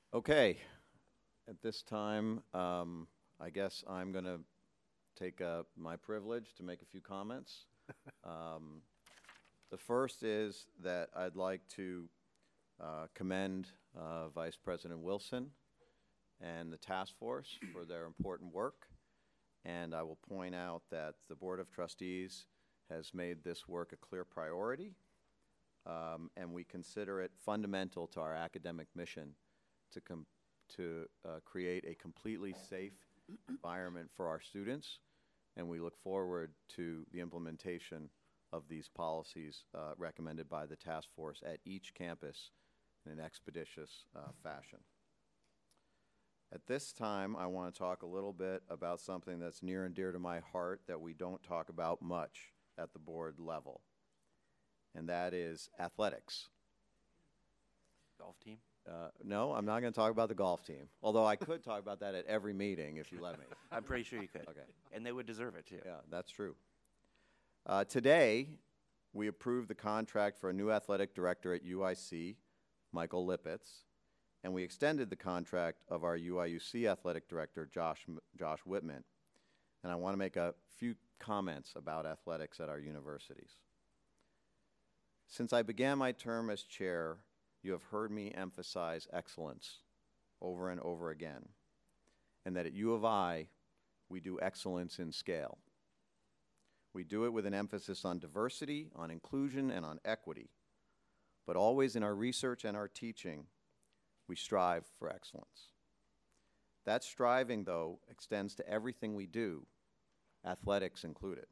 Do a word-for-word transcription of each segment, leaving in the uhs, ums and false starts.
Okay, at this time, um, I guess I'm going to take uh, my privilege to make a few comments. Um, the first is that I'd like to uh, commend uh, Vice President Wilson and the task force for their important work. And I will point out that the Board of Trustees has made this work a clear priority, um, and we consider it fundamental to our academic mission to, com to uh, create a completely safe environment for our students, and we look forward to the implementation of these policies uh, recommended by the task force at each campus in an expeditious uh, fashion. At this time, I want to talk a little bit about something that's near and dear to my heart that we don't talk about much at the board level, and that is athletics. Golf team? Uh, no, I'm not going to talk about the golf team, although I could talk about that at every meeting if you let me. I'm pretty sure you could. Okay. And they would deserve it, too. Yeah, that's true. Uh, today, we approved the contract for a new athletic director at U I C, Michael Lippitz, and we extended the contract of our U I U C athletic director, Josh, Josh Whitman. And I want to make a few comments about athletics at our universities. Since I began my term as chair, you have heard me emphasize excellence over and over again, and that at U of I, we do excellence in scale. We do it with an emphasis on diversity, on inclusion, and on equity, but always in our research and our teaching, we strive for excellence. That striving, though, extends to everything we do, athletics included.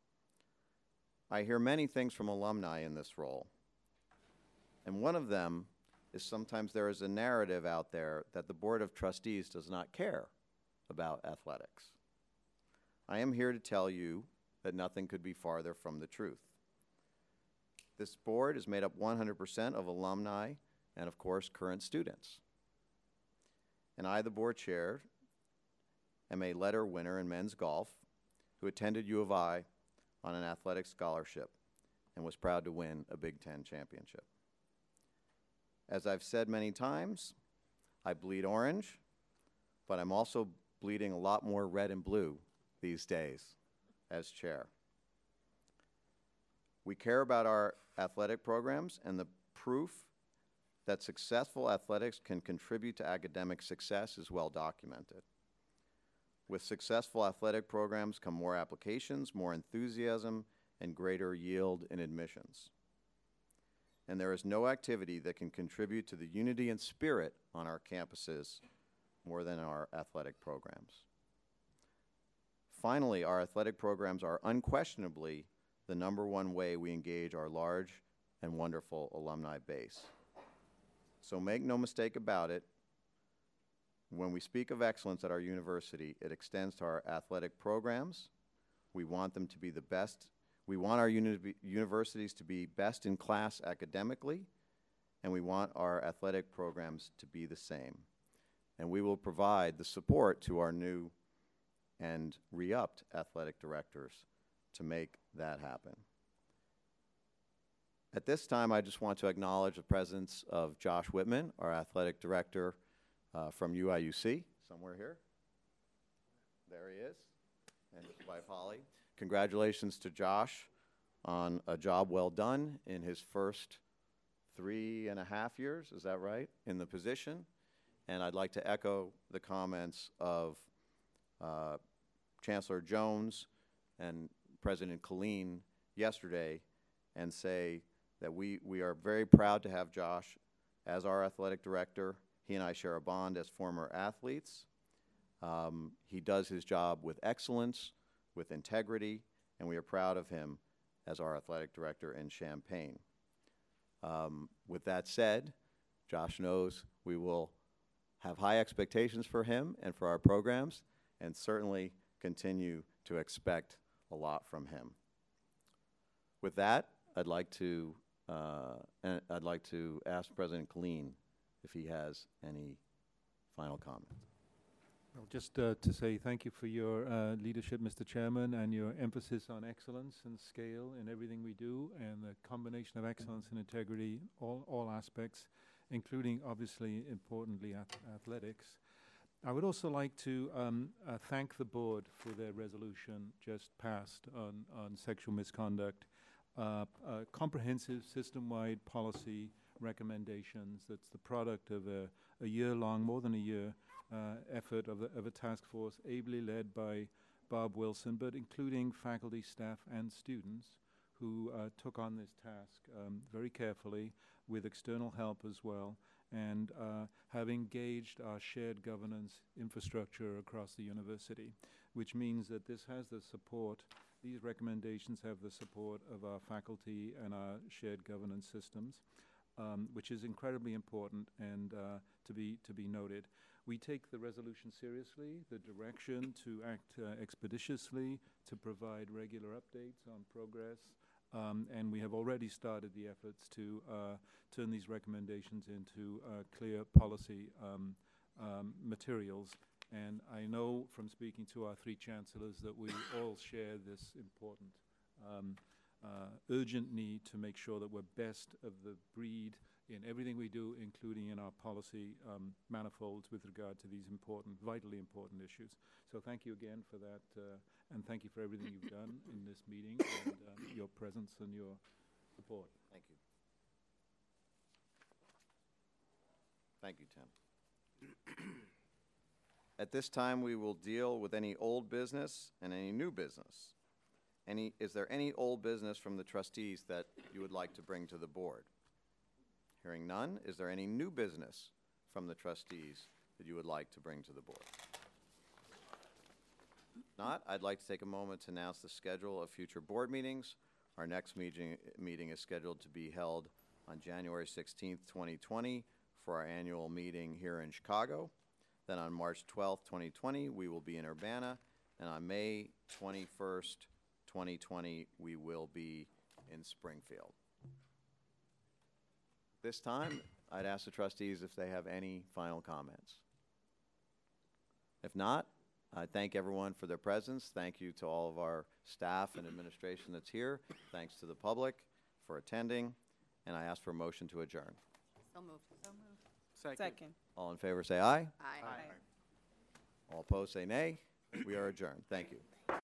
I hear many things from alumni in this role, and one of them is sometimes there is a narrative out there that the Board of Trustees does not care about athletics. I am here to tell you that nothing could be farther from the truth. This board is made up one hundred percent of alumni and, of course, current students. And I, the board chair, am a letter winner in men's golf who attended U of I on an athletic scholarship and was proud to win a Big Ten championship. As I've said many times, I bleed orange, but I'm also bleeding a lot more red and blue these days as chair. We care about our athletic programs, and the proof that successful athletics can contribute to academic success is well documented. With successful athletic programs come more applications, more enthusiasm, and greater yield in admissions. And there is no activity that can contribute to the unity and spirit on our campuses more than our athletic programs. Finally, our athletic programs are unquestionably the number one way we engage our large and wonderful alumni base. So make no mistake about it, when we speak of excellence at our university, it extends to our athletic programs. We want them to be the best. We want our uni universities to be best in class academically, and we want our athletic programs to be the same. And we will provide the support to our new and re-upped athletic directors to make that happen. At this time, I just want to acknowledge the presence of Josh Whitman, our athletic director uh, from U I U C, somewhere here. There he is, and his wife Holly. Congratulations to Josh on a job well done in his first three and a half years, is that right, in the position? And I'd like to echo the comments of uh, Chancellor Jones and President Killeen yesterday and say that we, we are very proud to have Josh as our athletic director. He and I share a bond as former athletes. Um, he does his job with excellence, with integrity, and we are proud of him as our athletic director in Champaign. Um, with that said, Josh knows we will have high expectations for him and for our programs, and certainly continue to expect a lot from him. With that, I'd like to uh, and I'd like to ask President Killeen if he has any final comments. Well, just uh, to say thank you for your uh, leadership, Mister Chairman, and your emphasis on excellence and scale in everything we do, and the combination of excellence and integrity, all, all aspects. including, obviously, importantly, ath- athletics. I would also like to um, uh, thank the board for their resolution just passed on, on sexual misconduct. Uh, uh, comprehensive system-wide policy recommendations that's the product of a, a year-long, more than a year, uh, effort of, the, of a task force ably led by Bob Wilson, but including faculty, staff, and students who uh, took on this task um, very carefully with external help as well, and uh, have engaged our shared governance infrastructure across the university, which means that this has the support, these recommendations have the support of our faculty and our shared governance systems, um, which is incredibly important and uh, to be to be noted. We take the resolution seriously, the direction to act uh, expeditiously, to provide regular updates on progress, um, and we have already started the efforts to uh, turn these recommendations into uh, clear policy um, um, materials. And I know from speaking to our three chancellors that we all share this important, um, uh, urgent need to make sure that we're best of the breed in everything we do, including in our policy um, manifolds with regard to these important, vitally important issues. So thank you again for that, uh, and thank you for everything you've done in this meeting and uh, your presence and your support. Thank you. Thank you, Tim. At this time, we will deal with any old business and any new business. Any, is there any old business from the trustees that you would like to bring to the board? Hearing none, is there any new business from the trustees that you would like to bring to the board? If not, I'd like to take a moment to announce the schedule of future board meetings. Our next meeting, meeting is scheduled to be held on January sixteenth, twenty twenty for our annual meeting here in Chicago. Then on March twelfth, twenty twenty, we will be in Urbana, and on May twenty-first, twenty twenty, we will be in Springfield. This time, I'd ask the trustees if they have any final comments. If not, I thank everyone for their presence. Thank you to all of our staff and administration that's here. Thanks to the public for attending, and I ask for a motion to adjourn. So moved. So moved. Second. All in favor say aye. Aye. All opposed say nay. We are adjourned. Thank you.